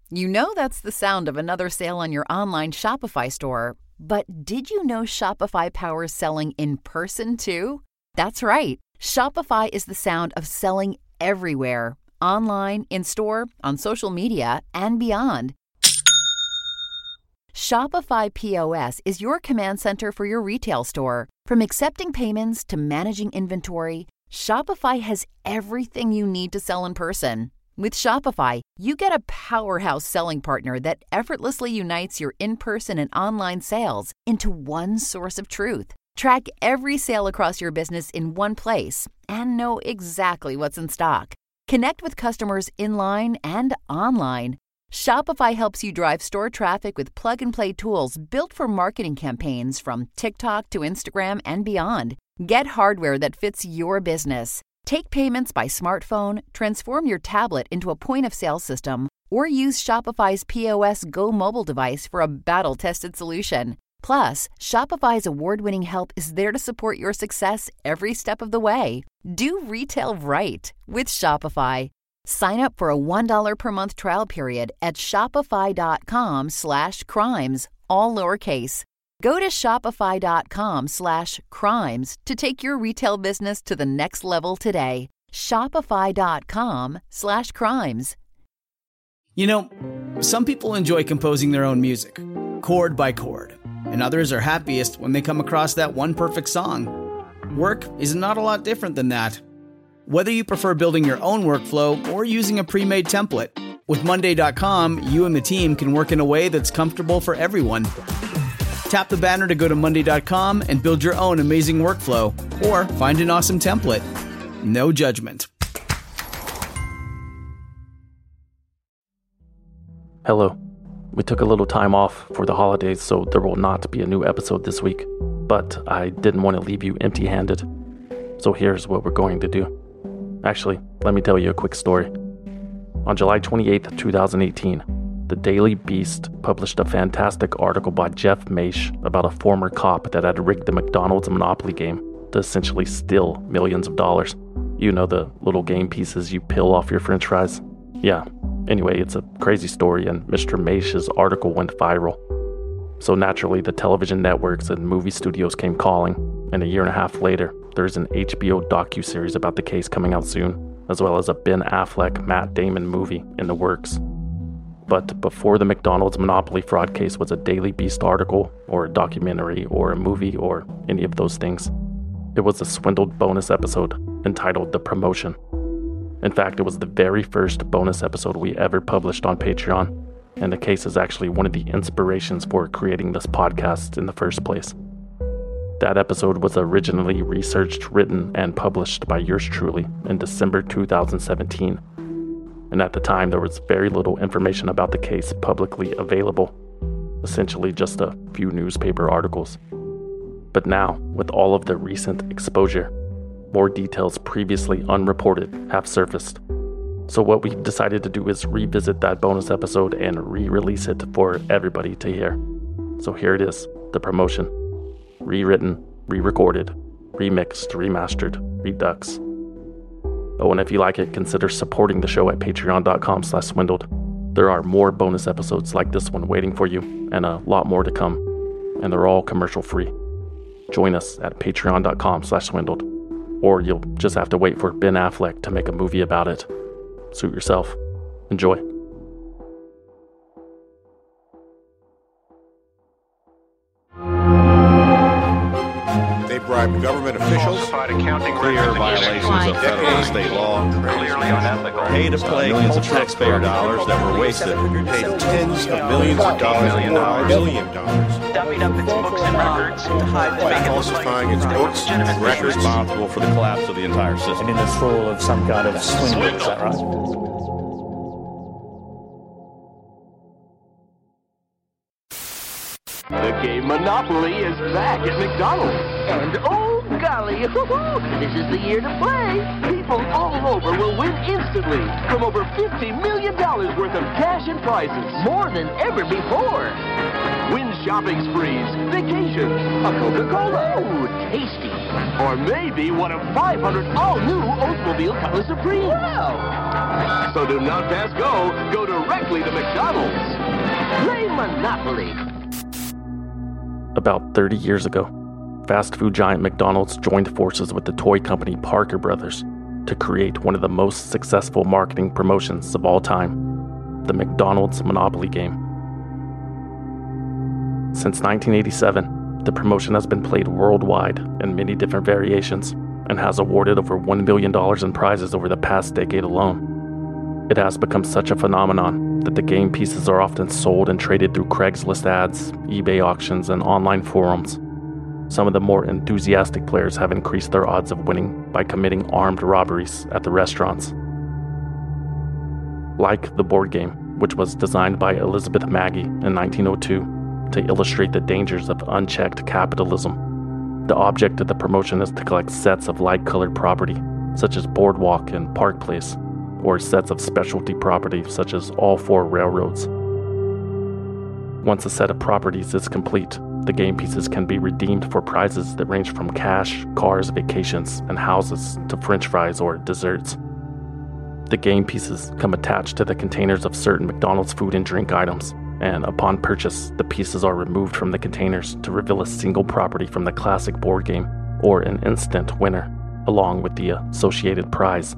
You know that's the sound of another sale on your online Shopify store. But did you know Shopify powers selling in person too? That's right. Shopify is the sound of selling everywhere. Online, in-store, on social media, and beyond. Shopify POS is your command center for your retail store. From accepting payments to managing inventory, Shopify has everything you need to sell in person. With Shopify, you get a powerhouse selling partner that effortlessly unites your in-person and online sales into one source of truth. Track every sale across your business in one place and know exactly what's in stock. Connect with customers in-line and online. Shopify helps you drive store traffic with plug-and-play tools built for marketing campaigns from TikTok to Instagram and beyond. Get hardware that fits your business. Take payments by smartphone, transform your tablet into a point-of-sale system, or use Shopify's POS Go mobile device for a battle-tested solution. Plus, Shopify's award-winning help is there to support your success every step of the way. Do retail right with Shopify. Sign up for a $1 per month trial period at shopify.com/crimes, all lowercase. Go to shopify.com/crimes to take your retail business to the next level today. Shopify.com/crimes. You know, some people enjoy composing their own music, chord by chord, and others are happiest when they come across that one perfect song. Work is not a lot different than that. Whether you prefer building your own workflow or using a pre-made template, with Monday.com, you and the team can work in a way that's comfortable for everyone. Tap the banner to go to Monday.com and build your own amazing workflow, or find an awesome template. No judgment. Hello. We took a little time off for the holidays, so there will not be a new episode this week. But I didn't want to leave you empty-handed. So here's what we're going to do. Actually, let me tell you a quick story. On July 28th, 2018, the Daily Beast published a fantastic article by Jeff Maish about a former cop that had rigged the McDonald's Monopoly game to essentially steal millions of dollars. You know, the little game pieces you peel off your french fries? Yeah. Anyway, it's a crazy story, and Mr. Maish's article went viral. So naturally, the television networks and movie studios came calling, and a year and a half later, there's an HBO docuseries about the case coming out soon, as well as a Ben Affleck, Matt Damon movie in the works. But before the McDonald's Monopoly fraud case was a Daily Beast article, or a documentary, or a movie, or any of those things, it was a swindled bonus episode entitled The Promotion. In fact, it was the very first bonus episode we ever published on Patreon, and the case is actually one of the inspirations for creating this podcast in the first place. That episode was originally researched, written, and published by yours truly in December 2017. And at the time, there was very little information about the case publicly available, essentially just a few newspaper articles. But now, with all of the recent exposure, more details previously unreported have surfaced. So what we've decided to do is revisit that bonus episode and re-release it for everybody to hear. So here it is, The Promotion. Rewritten, re-recorded, remixed, remastered, redux. Oh, and if you like it, consider supporting the show at patreon.com/swindled. There are more bonus episodes like this one waiting for you, and a lot more to come. And they're all commercial free. Join us at patreon.com/swindled. Or you'll just have to wait for Ben Affleck to make a movie about it. Suit yourself. Enjoy. They bribed government officials, clear violations of federal and state law, pay to play millions of taxpayer dollars that were wasted, paid tens of millions of dollars, $1 billion, dummied up its books and records to hide falsifying its books and records, responsible for the collapse of the entire system. And in the thrall of some kind of swindle, is that right? The game Monopoly is back at McDonald's. And oh golly, this is the year to play. People all over will win instantly from over $50 million worth of cash and prizes. More than ever before. Win shopping sprees, vacations, a Coca-Cola. Ooh, tasty. Or maybe one of 500 all-new Oldsmobile Cutlass Supreme. Wow! So do not pass go. Go directly to McDonald's. Play Monopoly. About 30 years ago, fast food giant McDonald's joined forces with the toy company Parker Brothers to create one of the most successful marketing promotions of all time, the McDonald's Monopoly game. Since 1987, the promotion has been played worldwide in many different variations and has awarded over $1 billion in prizes over the past decade alone. It has become such a phenomenon that the game pieces are often sold and traded through Craigslist ads, eBay auctions, and online forums. Some of the more enthusiastic players have increased their odds of winning by committing armed robberies at the restaurants. Like the board game, which was designed by Elizabeth Magie in 1902 to illustrate the dangers of unchecked capitalism, the object of the promotion is to collect sets of light-colored property, such as Boardwalk and Park Place, or sets of specialty property, such as all 4 railroads. Once a set of properties is complete, the game pieces can be redeemed for prizes that range from cash, cars, vacations, and houses to French fries or desserts. The game pieces come attached to the containers of certain McDonald's food and drink items, and upon purchase, the pieces are removed from the containers to reveal a single property from the classic board game or an instant winner, along with the associated prize.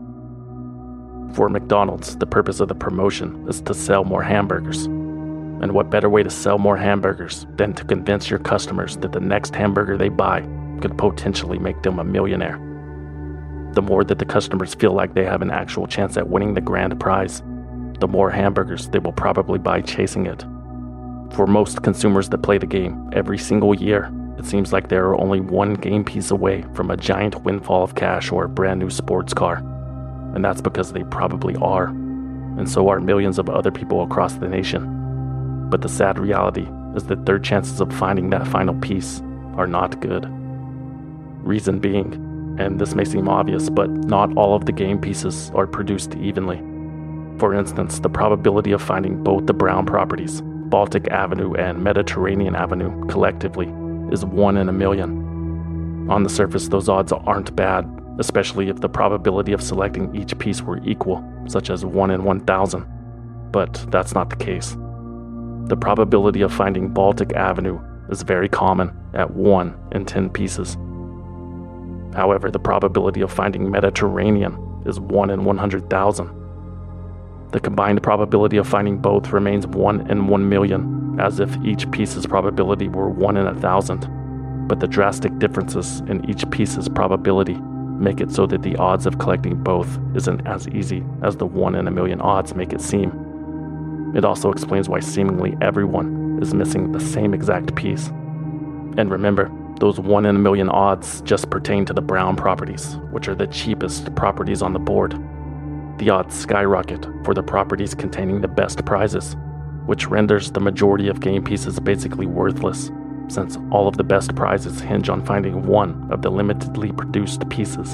For McDonald's, the purpose of the promotion is to sell more hamburgers. And what better way to sell more hamburgers than to convince your customers that the next hamburger they buy could potentially make them a millionaire? The more that the customers feel like they have an actual chance at winning the grand prize, the more hamburgers they will probably buy chasing it. For most consumers that play the game every single year, it seems like they are only one game piece away from a giant windfall of cash or a brand new sports car. And that's because they probably are, and so are millions of other people across the nation. But the sad reality is that their chances of finding that final piece are not good. Reason being, and this may seem obvious, but not all of the game pieces are produced evenly. For instance, the probability of finding both the Brown properties, Baltic Avenue and Mediterranean Avenue, collectively is 1 in a million. On the surface, those odds aren't bad, especially if the probability of selecting each piece were equal, such as 1 in 1,000. But that's not the case. The probability of finding Baltic Avenue is very common at 1 in 10 pieces. However, the probability of finding Mediterranean is 1 in 100,000. The combined probability of finding both remains 1 in 1 million, as if each piece's probability were 1 in 1,000. But the drastic differences in each piece's probability make it so that the odds of collecting both isn't as easy as the 1 in a million odds make it seem. It also explains why seemingly everyone is missing the same exact piece. And remember, those 1 in a million odds just pertain to the Brown properties, which are the cheapest properties on the board. The odds skyrocket for the properties containing the best prizes, which renders the majority of game pieces basically worthless, since all of the best prizes hinge on finding one of the limitedly produced pieces.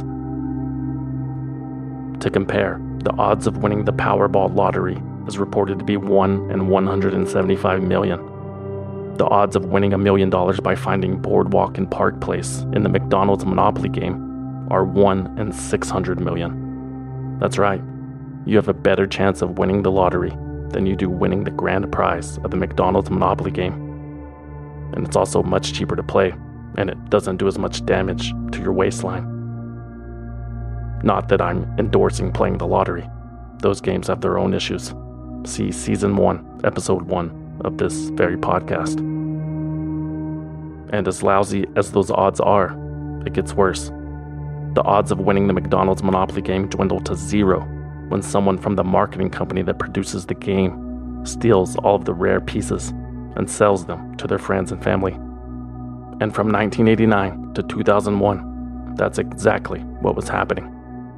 To compare, the odds of winning the Powerball lottery is reported to be 1 in 175 million. The odds of winning $1 million by finding Boardwalk and Park Place in the McDonald's Monopoly game are 1 in 600 million. That's right, you have a better chance of winning the lottery than you do winning the grand prize of the McDonald's Monopoly game. And it's also much cheaper to play, and it doesn't do as much damage to your waistline. Not that I'm endorsing playing the lottery. Those games have their own issues. See Season 1, Episode 1 of this very podcast. And as lousy as those odds are, it gets worse. The odds of winning the McDonald's Monopoly game dwindle to 0 when someone from the marketing company that produces the game steals all of the rare pieces and sells them to their friends and family. And from 1989 to 2001, that's exactly what was happening.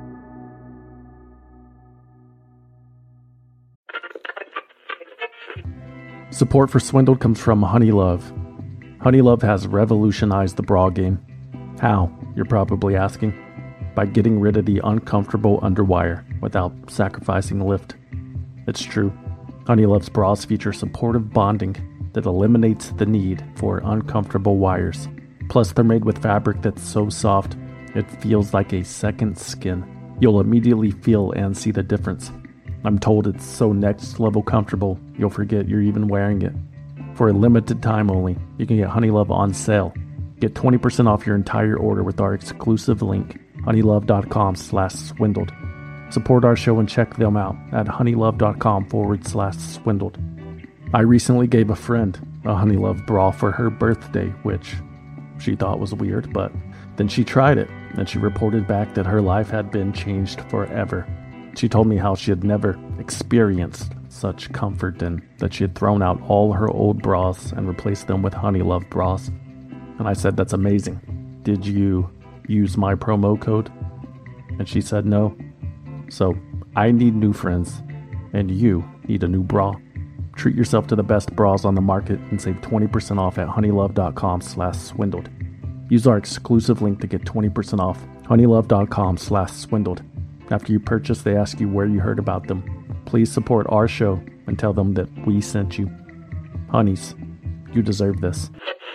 Support for Swindled comes from Honeylove. Honeylove has revolutionized the bra game. How, you're probably asking? By getting rid of the uncomfortable underwire without sacrificing lift. It's true. Honeylove's bras feature supportive bonding that eliminates the need for uncomfortable wires. Plus, they're made with fabric that's so soft, it feels like a second skin. You'll immediately feel and see the difference. I'm told it's so next level comfortable, you'll forget you're even wearing it. For a limited time only, you can get Honeylove on sale. Get 20% off your entire order with our exclusive link, honeylove.com/swindled. Support our show and check them out at honeylove.com/swindled. I recently gave a friend a Honeylove bra for her birthday, which she thought was weird, but then she tried it and she reported back that her life had been changed forever. She told me how she had never experienced such comfort and that she had thrown out all her old bras and replaced them with Honeylove bras. And I said, that's amazing. Did you use my promo code? And she said no. So I need new friends, and you need a new bra. Treat yourself to the best bras on the market and save 20% off at honeylove.com/swindled. Use our exclusive link to get 20% off, honeylove.com/swindled. After you purchase, they ask you where you heard about them. Please support our show and tell them that we sent you. Honeys, you deserve this.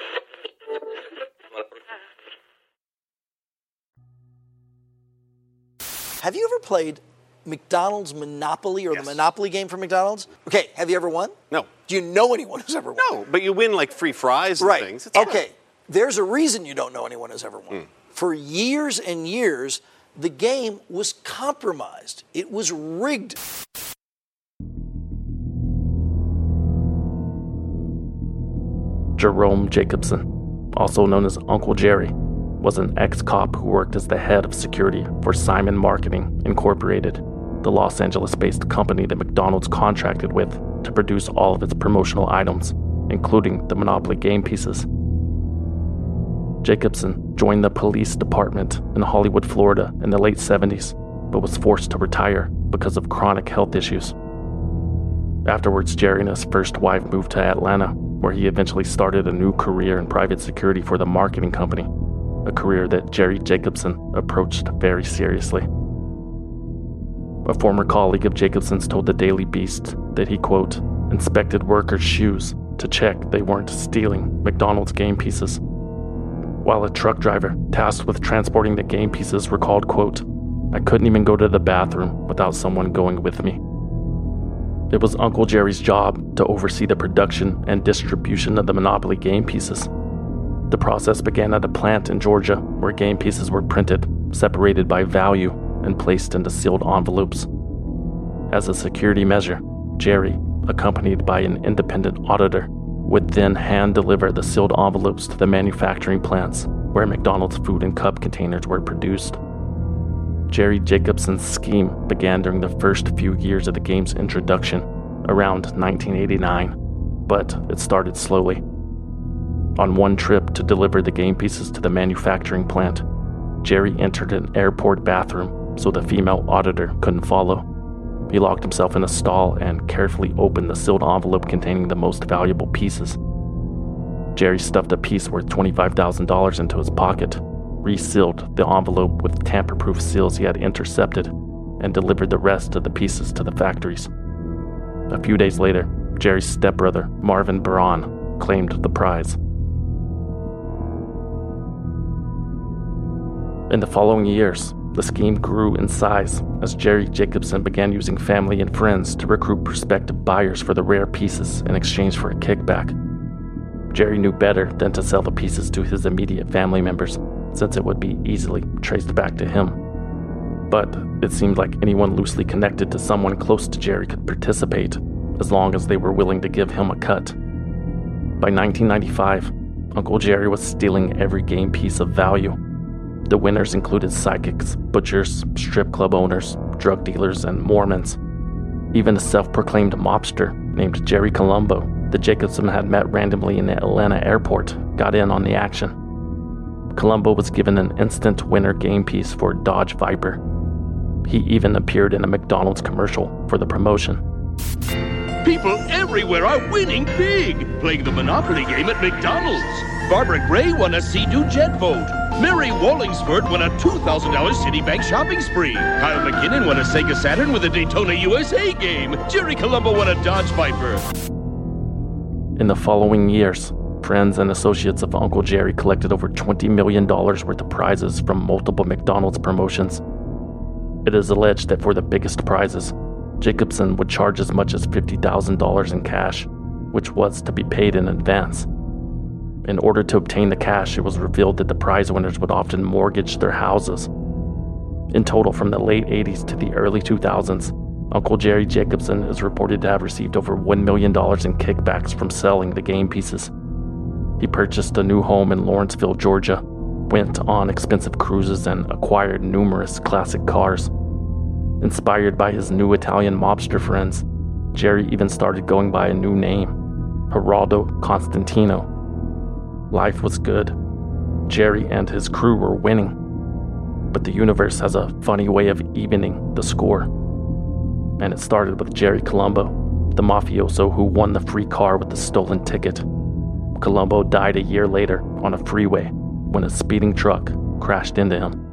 Have you ever played McDonald's Monopoly or the Monopoly game for McDonald's? Okay, have you ever won? No. Do you know anyone who's ever won? No, but you win like free fries and things. It's okay, there's a reason you don't know anyone who's ever won. For years and years, the game was compromised. It was rigged. Jerome Jacobson, also known as Uncle Jerry, was an ex-cop who worked as the head of security for Simon Marketing Incorporated, the Los Angeles-based company that McDonald's contracted with to produce all of its promotional items, including the Monopoly game pieces. Jacobson joined the police department in Hollywood, Florida in the late 70s, but was forced to retire because of chronic health issues. Afterwards, Jerry and his first wife moved to Atlanta, where he eventually started a new career in private security for the marketing company, a career that Jerry Jacobson approached very seriously. A former colleague of Jacobson's told the Daily Beast that he, quote, inspected workers' shoes to check they weren't stealing McDonald's game pieces, while a truck driver tasked with transporting the game pieces recalled, quote, I couldn't even go to the bathroom without someone going with me. It was Uncle Jerry's job to oversee the production and distribution of the Monopoly game pieces. The process began at a plant in Georgia where game pieces were printed, separated by value, and placed into sealed envelopes. As a security measure, Jerry, accompanied by an independent auditor, would then hand-deliver the sealed envelopes to the manufacturing plants where McDonald's food and cup containers were produced. Jerry Jacobson's scheme began during the first few years of the game's introduction, around 1989, but it started slowly. On one trip to deliver the game pieces to the manufacturing plant, Jerry entered an airport bathroom so the female auditor couldn't follow. He locked himself in a stall and carefully opened the sealed envelope containing the most valuable pieces. Jerry stuffed a piece worth $25,000 into his pocket, resealed the envelope with tamper-proof seals he had intercepted, and delivered the rest of the pieces to the factories. A few days later, Jerry's stepbrother, Marvin Braun, claimed the prize. In the following years, the scheme grew in size as Jerry Jacobson began using family and friends to recruit prospective buyers for the rare pieces in exchange for a kickback. Jerry knew better than to sell the pieces to his immediate family members, since it would be easily traced back to him. But it seemed like anyone loosely connected to someone close to Jerry could participate, as long as they were willing to give him a cut. By 1995, Uncle Jerry was stealing every game piece of value. The winners included psychics, butchers, strip club owners, drug dealers, and Mormons. Even a self-proclaimed mobster named Jerry Colombo that Jacobson had met randomly in the Atlanta airport got in on the action. Colombo was given an instant winner game piece for Dodge Viper. He even appeared in a McDonald's commercial for the promotion. People everywhere are winning big, playing the Monopoly game at McDonald's. Barbara Gray won a Sea-Doo jet vote. Mary Wallingsford won a $2,000 Citibank shopping spree. Kyle McKinnon won a Sega Saturn with a Daytona USA game. Jerry Colombo won a Dodge Viper. In the following years, Friends and associates of Uncle Jerry collected over $20 million worth of prizes from multiple McDonald's promotions. It is alleged that for the biggest prizes, Jacobson would charge as much as $50,000 in cash, which was to be paid in advance. In order to obtain the cash, it was revealed that the prize winners would often mortgage their houses. In total, from the late 80s to the early 2000s, Uncle Jerry Jacobson is reported to have received over $1 million in kickbacks from selling the game pieces. He purchased a new home in Lawrenceville, Georgia, went on expensive cruises, and acquired numerous classic cars. Inspired by his new Italian mobster friends, Jerry even started going by a new name, Geraldo Constantino. Life was good. Jerry and his crew were winning. But the universe has a funny way of evening the score. And it started with Jerry Colombo, the mafioso who won the free car with the stolen ticket. Colombo died a year later on a freeway when a speeding truck crashed into him.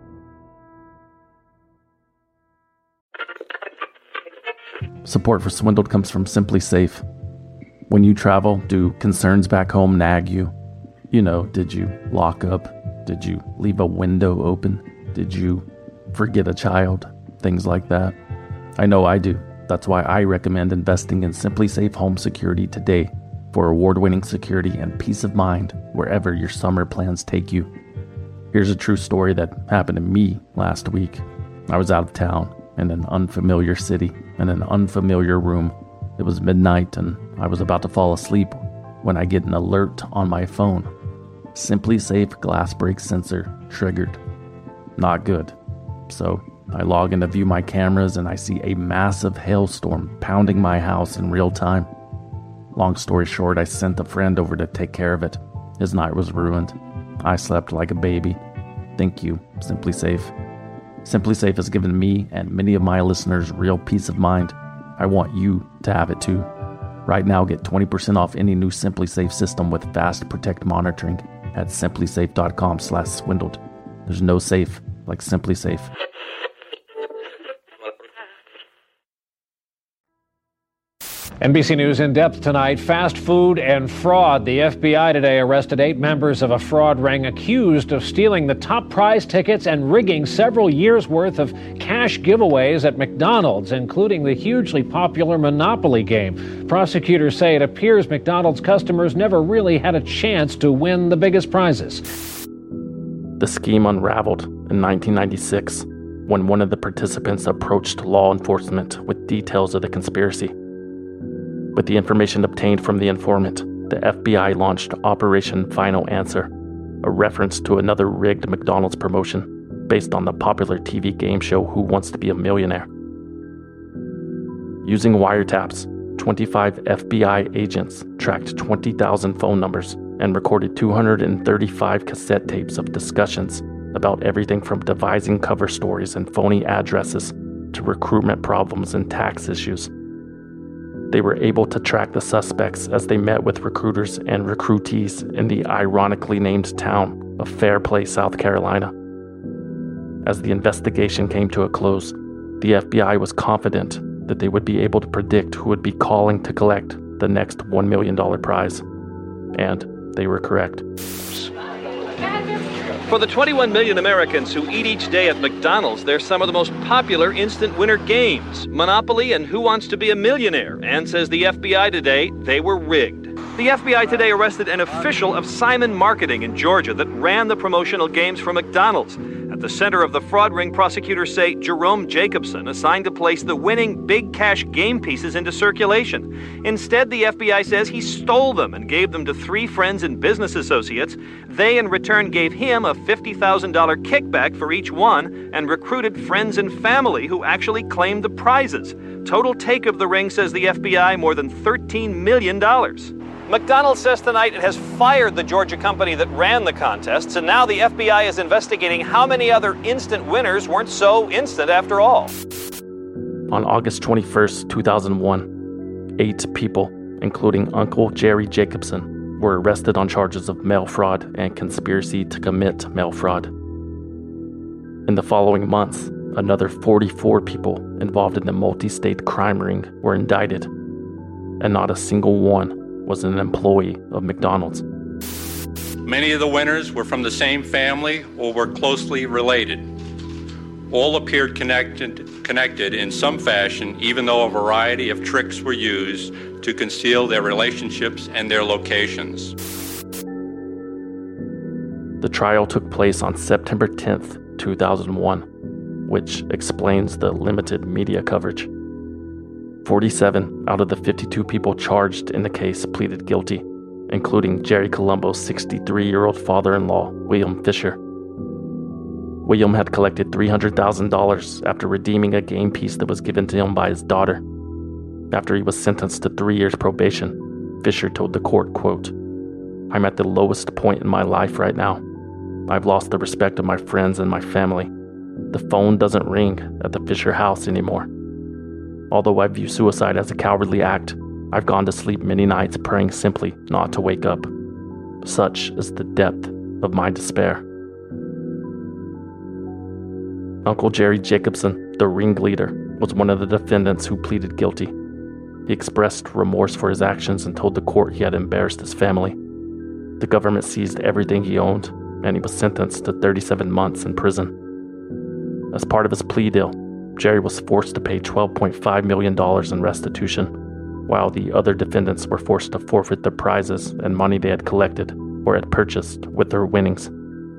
Support for Swindled comes from Simply Safe. When you travel, do concerns back home nag you? You know, did you lock up? Did you leave a window open? Did you forget a child? Things like that. I know I do. That's why I recommend investing in Simply Safe Home Security today for award-winning security and peace of mind wherever your summer plans take you. Here's a true story that happened to me last week. I was out of town in an unfamiliar city in an unfamiliar room. It was midnight and I was about to fall asleep when I get an alert on my phone. Simply Safe glass break sensor triggered. Not good. So I log in to view my cameras and I see a massive hailstorm pounding my house in real time. Long story short, I sent a friend over to take care of it. His night was ruined. I slept like a baby. Thank you, Simply Safe. Simply Safe has given me and many of my listeners real peace of mind. I want you to have it too. Right now, get 20% off any new Simply Safe system with Fast Protect monitoring at simplysafe.com/swindled. There's no safe like Simply Safe. NBC News in depth tonight. Fast food and fraud. The FBI today arrested 8 members of a fraud ring accused of stealing the top prize tickets and rigging several years' worth of cash giveaways at McDonald's, including the hugely popular Monopoly game. Prosecutors say it appears McDonald's customers never really had a chance to win the biggest prizes. The scheme unraveled in 1996 when one of the participants approached law enforcement with details of the conspiracy. With the information obtained from the informant, the FBI launched Operation Final Answer, a reference to another rigged McDonald's promotion based on the popular TV game show Who Wants to Be a Millionaire. Using wiretaps, 25 FBI agents tracked 20,000 phone numbers and recorded 235 cassette tapes of discussions about everything from devising cover stories and phony addresses to recruitment problems and tax issues. They were able to track the suspects as they met with recruiters and recruitees in the ironically named town of Fairplay, South Carolina. As the investigation came to a close, the FBI was confident that they would be able to predict who would be calling to collect the next $1 million prize. And they were correct. For the 21 million Americans who eat each day at McDonald's, they're some of the most popular instant winner games, Monopoly and Who Wants to Be a Millionaire, and says the FBI today they were rigged. The FBI today arrested an official of Simon Marketing in Georgia that ran the promotional games for McDonald's. At the center of the fraud ring, prosecutors say Jerome Jacobson assigned to place the winning big cash game pieces into circulation. Instead, the FBI says he stole them and gave them to 3 friends and business associates. They, in return, gave him a $50,000 kickback for each one and recruited friends and family who actually claimed the prizes. Total take of the ring, says the FBI, more than $13 million. McDonald's says tonight it has fired the Georgia company that ran the contests, and now the FBI is investigating how many other instant winners weren't so instant after all. On August 21st, 2001, 8 people, including Uncle Jerry Jacobson, were arrested on charges of mail fraud and conspiracy to commit mail fraud. In the following months, another 44 people involved in the multi-state crime ring were indicted, and not a single one was an employee of McDonald's. Many of the winners were from the same family or were closely related. All appeared connected in some fashion, even though a variety of tricks were used to conceal their relationships and their locations. The trial took place on September 10th, 2001, which explains the limited media coverage. 47 out of the 52 people charged in the case pleaded guilty, including Jerry Colombo's 63-year-old father-in-law, William Fisher. William had collected $300,000 after redeeming a game piece that was given to him by his daughter. After he was sentenced to 3 years probation, Fisher told the court, quote, "I'm at the lowest point in my life right now. I've lost the respect of my friends and my family. The phone doesn't ring at the Fisher house anymore. Although I view suicide as a cowardly act, I've gone to sleep many nights praying simply not to wake up. Such is the depth of my despair." Uncle Jerry Jacobson, the ringleader, was one of the defendants who pleaded guilty. He expressed remorse for his actions and told the court he had embarrassed his family. The government seized everything he owned, and he was sentenced to 37 months in prison. As part of his plea deal, Jerry was forced to pay $12.5 million in restitution, while the other defendants were forced to forfeit their prizes and money they had collected or had purchased with their winnings.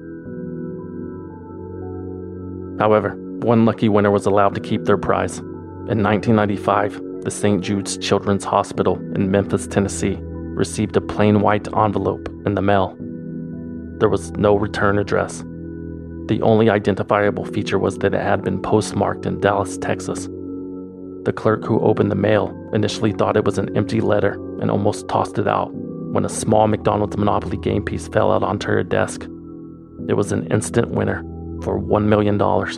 However, one lucky winner was allowed to keep their prize. In 1995, the St. Jude's Children's Hospital in Memphis, Tennessee, received a plain white envelope in the mail. There was no return address. The only identifiable feature was that it had been postmarked in Dallas, Texas. The clerk who opened the mail initially thought it was an empty letter and almost tossed it out when a small McDonald's Monopoly game piece fell out onto her desk. It was an instant winner for $1 million.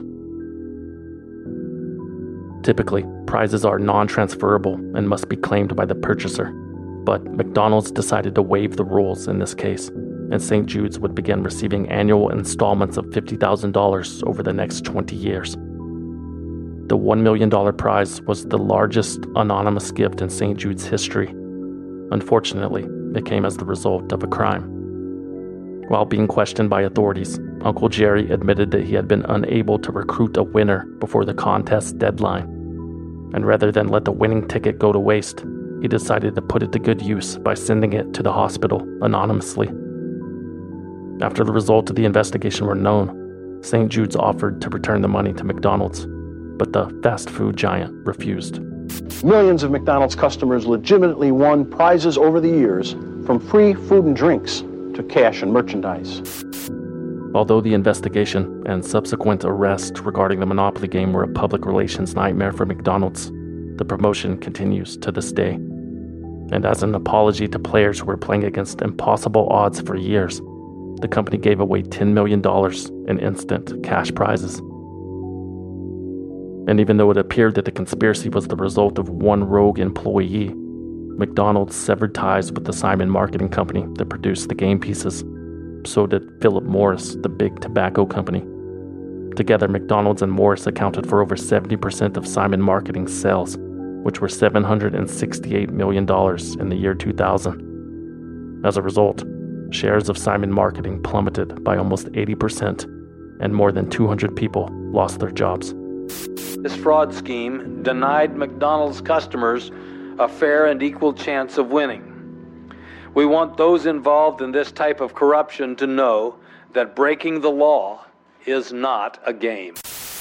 Typically, prizes are non-transferable and must be claimed by the purchaser, but McDonald's decided to waive the rules in this case, and St. Jude's would begin receiving annual installments of $50,000 over the next 20 years. The $1 million prize was the largest anonymous gift in St. Jude's history. Unfortunately, it came as the result of a crime. While being questioned by authorities, Uncle Jerry admitted that he had been unable to recruit a winner before the contest deadline. And rather than let the winning ticket go to waste, he decided to put it to good use by sending it to the hospital anonymously. After the results of the investigation were known, St. Jude's offered to return the money to McDonald's, but the fast food giant refused. Millions of McDonald's customers legitimately won prizes over the years, from free food and drinks to cash and merchandise. Although the investigation and subsequent arrest regarding the Monopoly game were a public relations nightmare for McDonald's, the promotion continues to this day. And as an apology to players who were playing against impossible odds for years, the company gave away $10 million in instant cash prizes. And even though it appeared that the conspiracy was the result of one rogue employee, McDonald's severed ties with the Simon Marketing Company that produced the game pieces. So did Philip Morris, the big tobacco company. Together, McDonald's and Morris accounted for over 70% of Simon Marketing's sales, which were $768 million in the year 2000. As a result, shares of Simon Marketing plummeted by almost 80%, and more than 200 people lost their jobs. This fraud scheme denied McDonald's customers a fair and equal chance of winning. We want those involved in this type of corruption to know that breaking the law is not a game.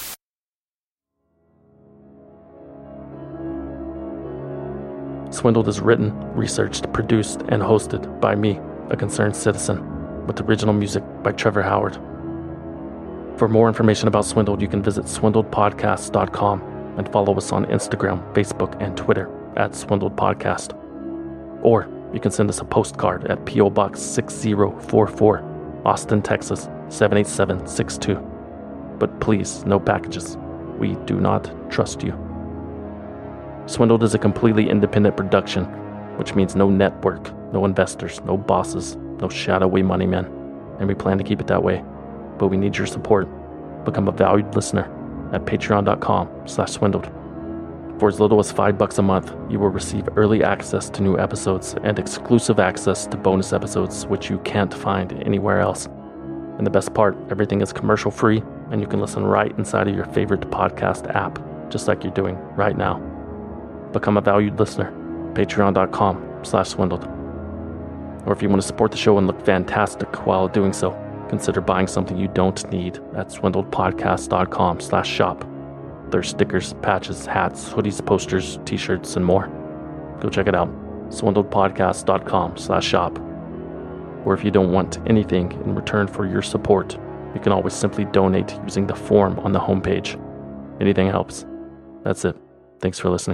Swindled is written, researched, produced, and hosted by me, a concerned citizen, with original music by Trevor Howard. For more information about Swindled, you can visit swindledpodcast.com and follow us on Instagram, Facebook, and Twitter at Swindled Podcast. Or you can send us a postcard at P.O. Box 6044, Austin, Texas 78762. But please, no packages. We do not trust you. Swindled is a completely independent production, which means no network, no investors, no bosses, no shadowy money men, and we plan to keep it that way. But we need your support. Become a valued listener at patreon.com/swindled. For as little as $5 a month, you will receive early access to new episodes and exclusive access to bonus episodes which you can't find anywhere else. And the best part, everything is commercial free and you can listen right inside of your favorite podcast app, just like you're doing right now. Become a valued listener. Patreon.com/swindled. Or if you want to support the show and look fantastic while doing so, consider buying something you don't need at swindledpodcast.com/shop. There's stickers, patches, hats, hoodies, posters, t-shirts, and more. Go check it out. swindledpodcast.com/shop. Or if you don't want anything in return for your support, you can always simply donate using the form on the homepage. Anything helps. That's it. Thanks for listening.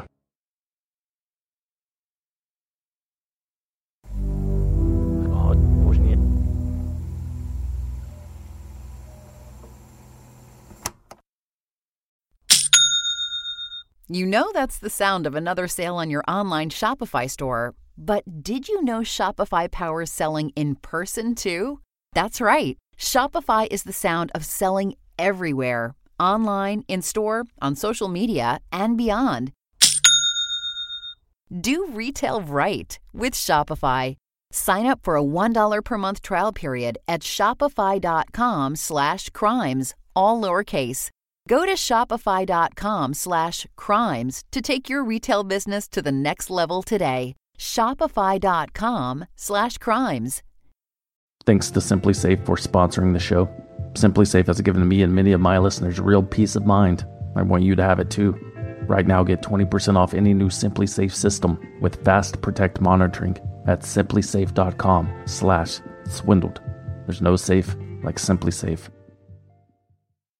You know that's the sound of another sale on your online Shopify store. But did you know Shopify powers selling in person too? That's right. Shopify is the sound of selling everywhere. Online, in-store, on social media, and beyond. Do retail right with Shopify. Sign up for a $1 per month trial period at shopify.com/crimes, all lowercase. Go to shopify.com/crimes to take your retail business to the next level today. Shopify.com/crimes. Thanks to SimpliSafe for sponsoring the show. SimpliSafe has given me and many of my listeners real peace of mind. I want you to have it too. Right now, get 20% off any new SimpliSafe system with Fast Protect monitoring at simplisafe.com/swindled. There's no safe like SimpliSafe.